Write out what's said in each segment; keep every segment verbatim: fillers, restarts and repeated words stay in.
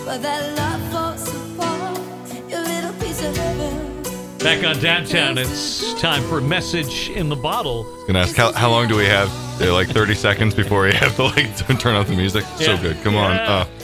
but that love falls apart. Your little piece of heaven. Back on Downtown, it's time for a message in the bottle. I was gonna ask how, how long do we have? They're like thirty seconds before we have to like turn off the music. Yeah. So good. Come Yeah. on.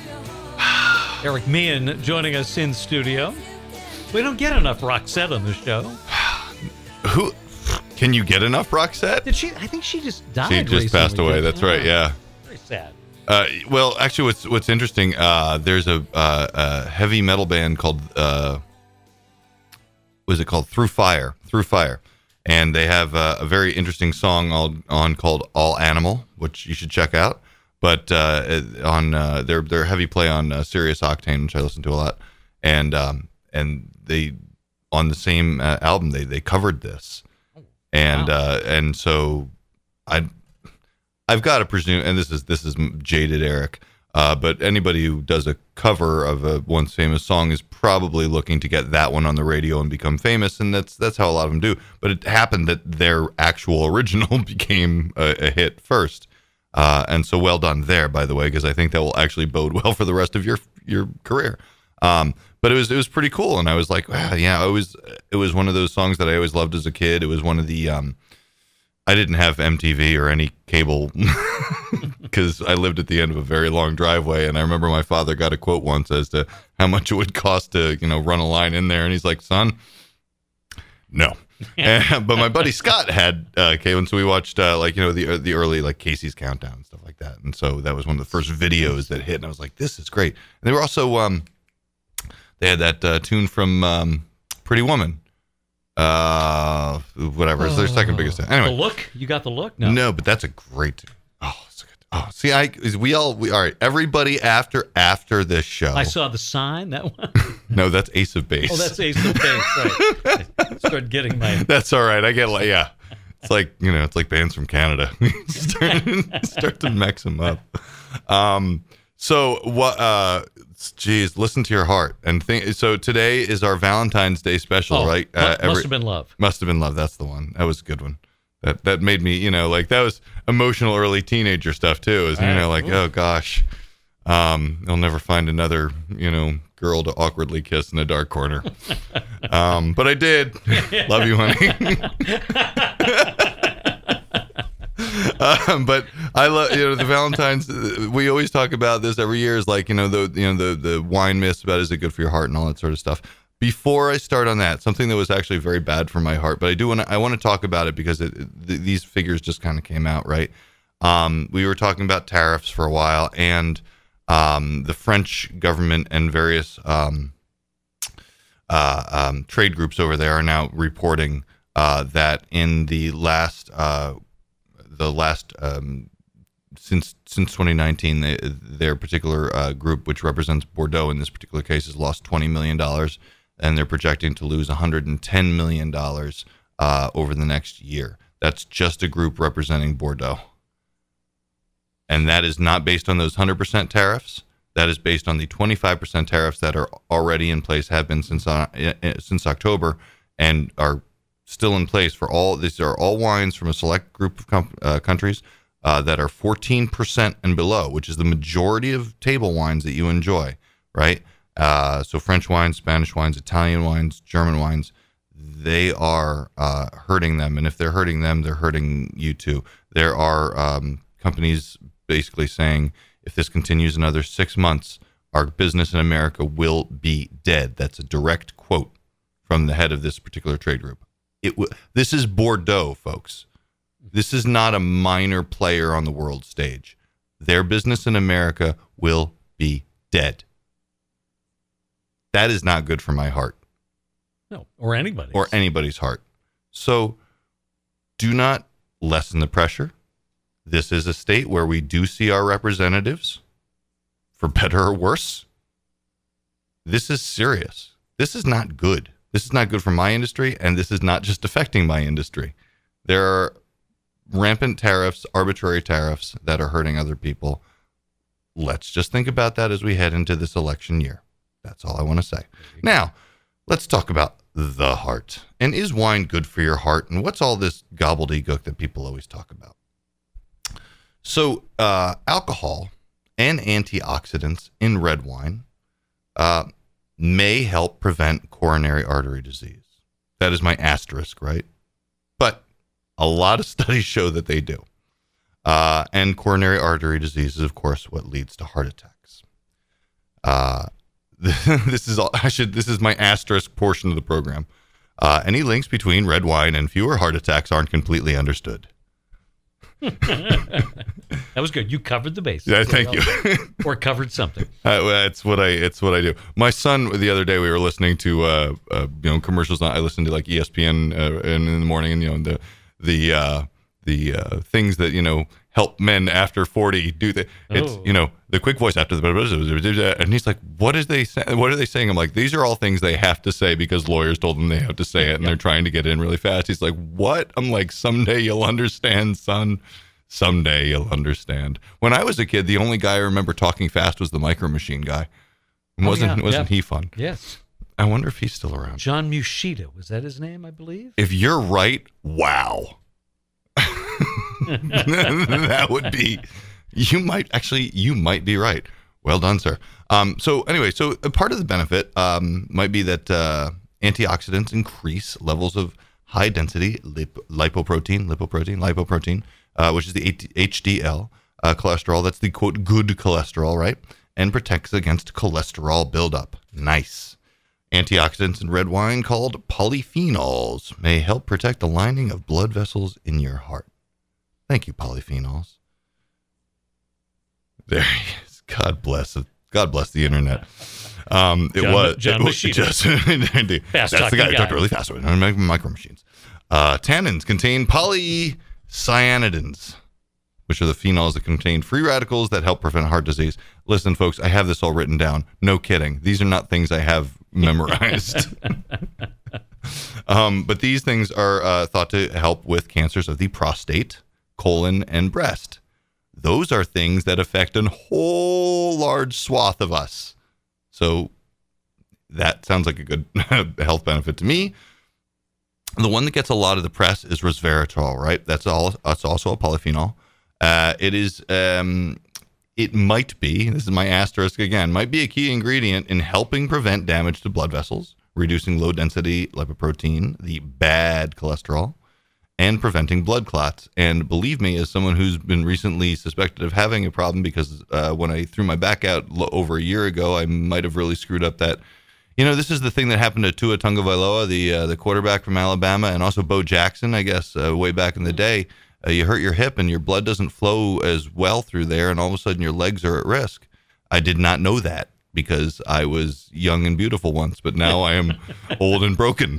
Uh. Eric Meehan joining us in studio. We don't get enough Roxette on the show. Who? Can you get enough Roxette? Did she? I think she just died. She just recently. passed away. That's Yeah. right. Yeah. Very sad. Uh, well, actually, what's what's interesting? Uh, there's a, uh, a heavy metal band called uh, what is it called? Through Fire. Through Fire, and they have uh, a very interesting song on, on called All Animal, which you should check out. But uh, on uh, their their heavy play on uh, Sirius Octane, which I listen to a lot, and um, and they on the same uh, album they they covered this, and Wow. uh, and so I. I've got to presume, and this is this is jaded Eric, uh, but anybody who does a cover of a once famous song is probably looking to get that one on the radio and become famous, and that's that's how a lot of them do. But it happened that their actual original became a, a hit first, uh, and so well done there, by the way, because I think that will actually bode well for the rest of your your career. Um, but it was it was pretty cool, and I was like, wow, yeah, it was it was one of those songs that I always loved as a kid. It was one of the um, I didn't have M T V or any cable because I lived at the end of a very long driveway. And I remember my father got a quote once as to how much it would cost to, you know, run a line in there. And he's like, son, no. And, but my buddy Scott had uh, cable. And so we watched uh, like, you know, the the early like Casey's Countdown and stuff like that. And so that was one of the first videos that hit. And I was like, this is great. And they were also, um, they had that uh, tune from um, Pretty Woman. Uh, whatever. It's their second biggest hit. Anyway, The Look? You got The Look? No. no, but that's a great. Oh, it's a good. Oh, see, I we all we all right. Everybody after after this show. I saw The Sign, that one. No, that's Ace of Base. Oh, that's Ace of Base, right. I started getting my... That's all right. I get like yeah. It's like you know, it's like bands from Canada. start, start to mix them up. Um. So what? Uh. Geez, listen to your heart and think. So today is our Valentine's Day special, Oh, right? must, every- must have been love. Must have been love. That's the one. That was a good one. That that made me, you know, like that was emotional early teenager stuff too. Is you know, like oh gosh, um, I'll never find another, you know, girl to awkwardly kiss in a dark corner. um, but I did. Love you, honey. Um, but I love, you know, the Valentine's. We always talk about this every year. Is like, you know, the you know the the wine myths about is it good for your heart and all that sort of stuff. Before I start on that, something that was actually very bad for my heart, but I do want to I want to talk about it because it, it, th- these figures just kind of came out, right? Um, we were talking about tariffs for a while, and um, the French government and various um, uh, um, trade groups over there are now reporting uh, that in the last. Uh, the last um, since since twenty nineteen, they, their particular uh, group, which represents Bordeaux in this particular case, has lost twenty million dollars, and they're projecting to lose one hundred ten million dollars uh, over the next year. That's just a group representing Bordeaux. And that is not based on those one hundred percent tariffs. That is based on the twenty-five percent tariffs that are already in place, have been since uh, since October, and are still in place for all. These are all wines from a select group of com- uh, countries uh, that are fourteen percent and below, which is the majority of table wines that you enjoy, right? Uh, so French wines, Spanish wines, Italian wines, German wines, they are uh, hurting them. And if they're hurting them, they're hurting you too. There are um, companies basically saying, if this continues another six months, our business in America will be dead. That's a direct quote from the head of this particular trade group. It w- this is Bordeaux, folks. This is not a minor player on the world stage. Their business in America will be dead. That is not good for my heart. No, or anybody's. Or anybody's heart. So do not lessen the pressure. This is a state where we do see our representatives, for better or worse. This is serious. This is not good. This is not good for my industry, and this is not just affecting my industry. There are rampant tariffs, arbitrary tariffs that are hurting other people. Let's just think about that as we head into this election year. That's all I want to say. Now, let's talk about the heart. And is wine good for your heart? And what's all this gobbledygook that people always talk about? So, uh, alcohol and antioxidants in red wine uh, may help prevent coronary artery disease. That is my asterisk, right? But a lot of studies show that they do. Uh, and coronary artery disease is, of course, what leads to heart attacks. Uh, this is all, I should. This is my asterisk portion of the program. Uh, any links between red wine and fewer heart attacks aren't completely understood. That was good. You covered the bases. Yeah, thank you. Or covered something. Uh, well, it's what I. It's what I do. My son, the other day, we were listening to uh, uh, you know commercials. I listened to like E S P N uh, in, in the morning, and you know the the uh, the uh, things that you know help men after forty do. The, it's Oh. you know the quick voice after the and he's like, what is they say, what are they saying? I'm like, these are all things they have to say because lawyers told them they have to say it, and Yeah. they're trying to get in really fast. He's like, what? I'm like, someday you'll understand, son. Someday you'll understand. When I was a kid, the only guy I remember talking fast was the Micro Machine guy. Oh, Wasn't yeah, wasn't yeah. he fun? Yes. I wonder if he's still around. John Mushida. Was that his name, I believe? If you're right, wow. That would be, you might actually, you might be right. Well done, sir. Um, so anyway, so a part of the benefit um, might be that uh, antioxidants increase levels of high density lip- lipoprotein, lipoprotein, lipoprotein, uh, which is the H D L uh, cholesterol. That's the quote good cholesterol, right? And protects against cholesterol buildup. Nice. Antioxidants in red wine called polyphenols may help protect the lining of blood vessels in your heart. Thank you, polyphenols. There he is. God bless it. God bless the internet. Um, it John- was John it was Machida. just indeed. That's the Fast-talking guy who guy. talked really fast. Micro machines. Uh, tannins contain polycyanidins, which are the phenols that contain free radicals that help prevent heart disease. Listen, folks, I have this all written down. No kidding. These are not things I have memorized. um, but these things are uh, thought to help with cancers of the prostate, colon, and breast. Those are things that affect a whole large swath of us. So that sounds like a good health benefit to me. The one that gets a lot of the press is resveratrol, right? That's all. That's also a polyphenol. Uh, it is. Um, it might be. This is my asterisk again. Might be a key ingredient in helping prevent damage to blood vessels, reducing low density lipoprotein, the bad cholesterol, and preventing blood clots. And believe me, as someone who's been recently suspected of having a problem, because uh, when I threw my back out lo- over a year ago, I might have really screwed up that. You know, this is the thing that happened to Tua Tagovailoa, the uh, the quarterback from Alabama, and also Bo Jackson, I guess, uh, way back in the day. Uh, you hurt your hip and your blood doesn't flow as well through there, and all of a sudden your legs are at risk. I did not know that because I was young and beautiful once, but now I am old and broken.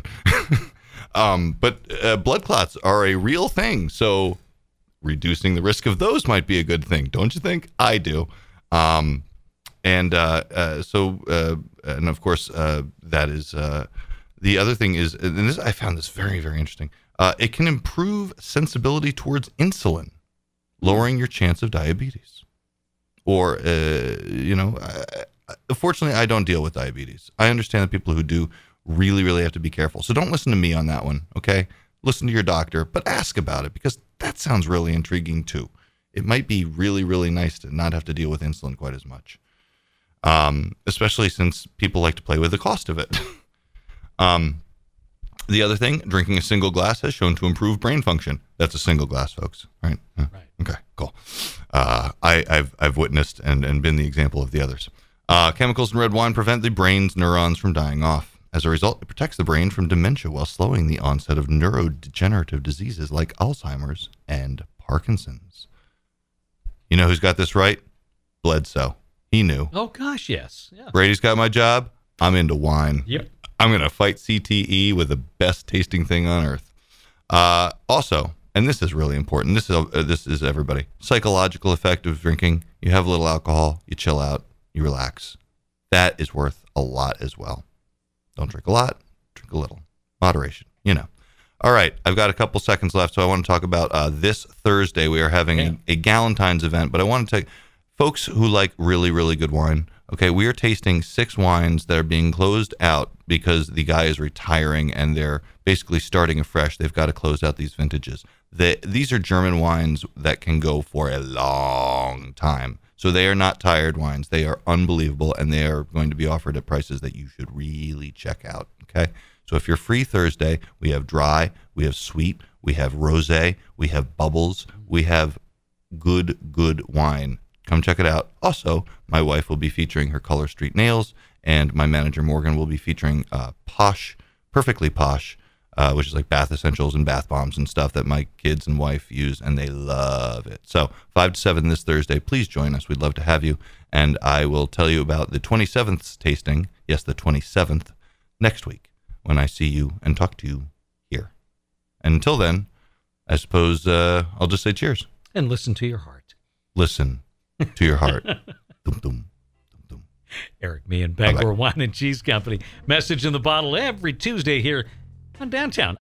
um, but uh, blood clots are a real thing, so reducing the risk of those might be a good thing, don't you think? I do. Um, and uh, uh, so, uh, and of course, uh, that is uh, the other thing is, and this I found this very, very interesting. Uh, it can improve sensibility towards insulin, lowering your chance of diabetes. Or, uh, you know, uh, fortunately, I don't deal with diabetes. I understand that people who do really, really have to be careful. So don't listen to me on that one, okay? Listen to your doctor, but ask about it because that sounds really intriguing too. It might be really, really nice to not have to deal with insulin quite as much, um, especially since people like to play with the cost of it. um, The other thing, drinking a single glass has shown to improve brain function. That's a single glass, folks, right? Yeah. Right. Okay, cool. Uh, I, I've I've witnessed and, and been the example of the others. Uh, chemicals in red wine prevent the brain's neurons from dying off. As a result, it protects the brain from dementia while slowing the onset of neurodegenerative diseases like Alzheimer's and Parkinson's. You know who's got this right? Bledsoe. He knew. Oh, gosh, yes. Yeah. Brady's got my job. I'm into wine. Yep. I'm going to fight C T E with the best tasting thing on earth. Uh, also, and this is really important, this is uh, this is everybody, psychological effect of drinking. You have a little alcohol, you chill out, you relax. That is worth a lot as well. Don't drink a lot, drink a little. Moderation, you know. All right, I've got a couple seconds left, so I want to talk about uh, this Thursday. We are having Yeah. a, a Galentine's event, but I want to take folks who like really, really good wine. Okay, we are tasting six wines that are being closed out because the guy is retiring and they're basically starting afresh. They've got to close out these vintages. The, these are German wines that can go for a long time. So they are not tired wines. They are unbelievable, and they are going to be offered at prices that you should really check out. Okay? So if you're free Thursday, we have dry, we have sweet, we have rosé, we have bubbles, we have good, good wine. Come check it out. Also, my wife will be featuring her Color Street nails, and my manager Morgan will be featuring uh, Posh, Perfectly Posh, uh, which is like bath essentials and bath bombs and stuff that my kids and wife use, and they love it. So five to seven this Thursday. Please join us. We'd love to have you. And I will tell you about the twenty-seventh tasting, yes, the twenty-seventh, next week when I see you and talk to you here. And until then, I suppose uh, I'll just say cheers. And listen to your heart. Listen to your heart. Dum, dum, dum, dum. Eric Meehan, Bangor Bye-bye. Wine and Cheese Company. Message in the Bottle every Tuesday here on Downtown.